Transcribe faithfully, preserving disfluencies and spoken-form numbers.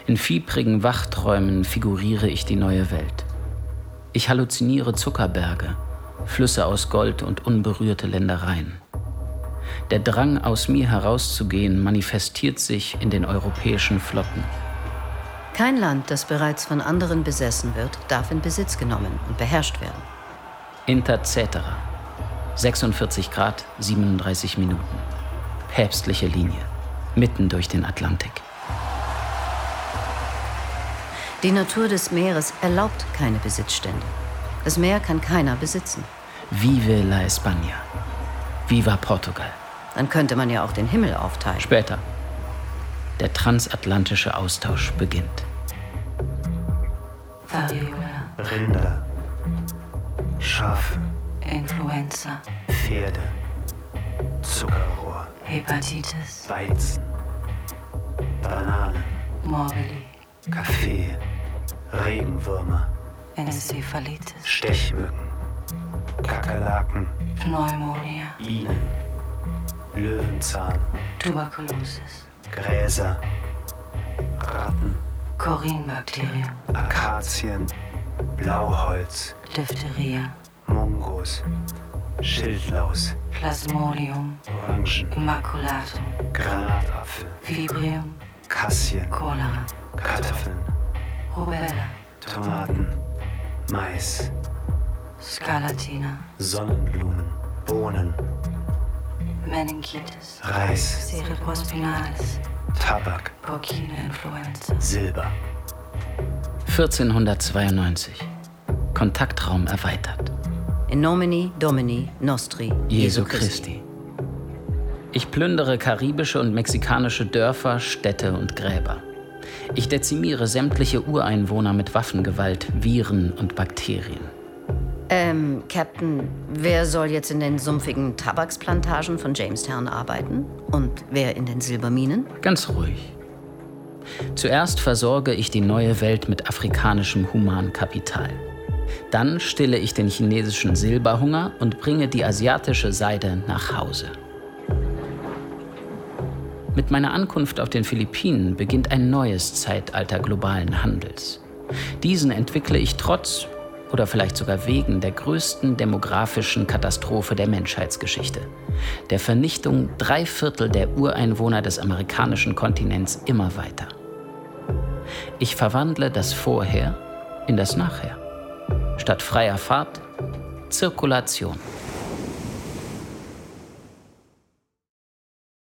In fiebrigen Wachträumen figuriere ich die neue Welt. Ich halluziniere Zuckerberge, Flüsse aus Gold und unberührte Ländereien. Der Drang, aus mir herauszugehen, manifestiert sich in den europäischen Flotten. Kein Land, das bereits von anderen besessen wird, darf in Besitz genommen und beherrscht werden. Inter Cetera. sechsundvierzig Grad, siebenunddreißig Minuten. Päpstliche Linie. Mitten durch den Atlantik. Die Natur des Meeres erlaubt keine Besitzstände. Das Meer kann keiner besitzen. Vive la España. Viva Portugal. Dann könnte man ja auch den Himmel aufteilen. Später. Der transatlantische Austausch beginnt. Variola. Rinder. Schafe. Influenza. Pferde. Zuckerrohr. Hepatitis. Weizen. Banane. Morbili. Kaffee. Regenwürmer. Enzephalitis. Stechmücken. Kakerlaken. Pneumonia. Bienen. Löwenzahn. Tuberkulosis. Gräser. Ratten. Korinbakterium. Akazien. Blauholz. Diphtheria. Mungos. Schildlaus. Plasmodium. Orangen. Immaculatum. Granatapfel. Fibrium. Kassien. Cholera. Kartoffeln. Rubella. Tomaten. Mais. Scarlatina. Sonnenblumen. Bohnen. Meningitis. Reis. Cerebrospinalis. Tabak. Porcino-Influenza. Silber. vierzehnhundertzweiundneunzig. Kontaktraum erweitert. In nomine Domini nostri Jesu Christi. Ich plündere karibische und mexikanische Dörfer, Städte und Gräber. Ich dezimiere sämtliche Ureinwohner mit Waffengewalt, Viren und Bakterien. Ähm, Captain, wer soll jetzt in den sumpfigen Tabaksplantagen von Jamestown arbeiten? Und wer in den Silberminen? Ganz ruhig. Zuerst versorge ich die neue Welt mit afrikanischem Humankapital. Dann stille ich den chinesischen Silberhunger und bringe die asiatische Seide nach Hause. Mit meiner Ankunft auf den Philippinen beginnt ein neues Zeitalter globalen Handels. Diesen entwickle ich trotz oder vielleicht sogar wegen der größten demografischen Katastrophe der Menschheitsgeschichte, der Vernichtung drei Viertel der Ureinwohner des amerikanischen Kontinents immer weiter. Ich verwandle das Vorher in das Nachher. Statt freier Fahrt, Zirkulation.